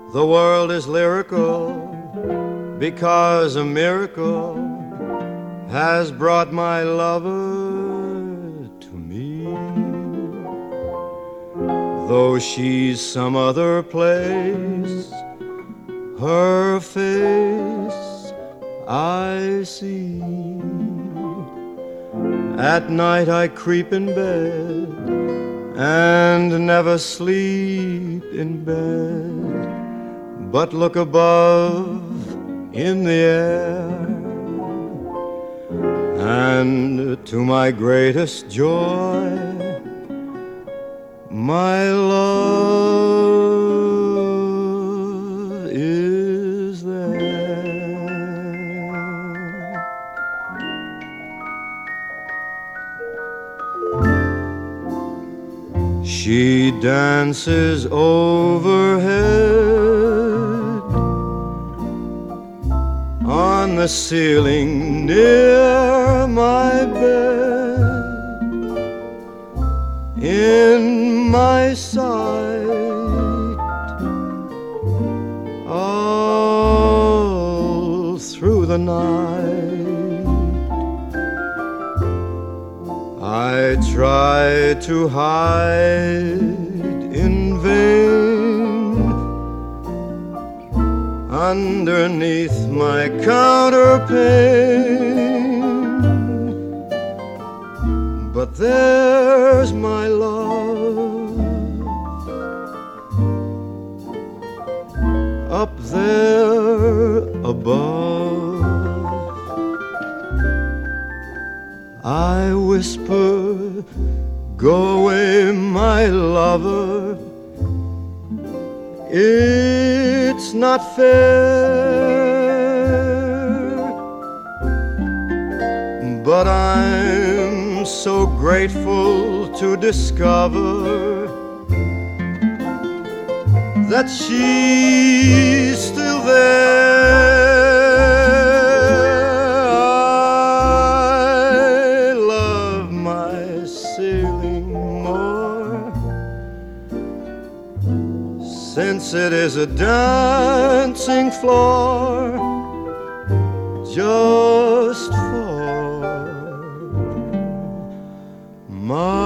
The world is lyrical because a miracle has brought my lover to me. Though she's some other place, her face I see. At night I creep in bed and never sleep in bed, but look above in the air, and to my greatest joy, my love is there. She dances overhead on the ceiling near my bed, in my sight all through the night. I try to hide in vain underneath my counterpane, but there's my love up there above. I whisper, go away, my lover, it's not fair, but I'm so grateful to discover that she's still there. I love my ceiling more, since it is a dancing floor just for my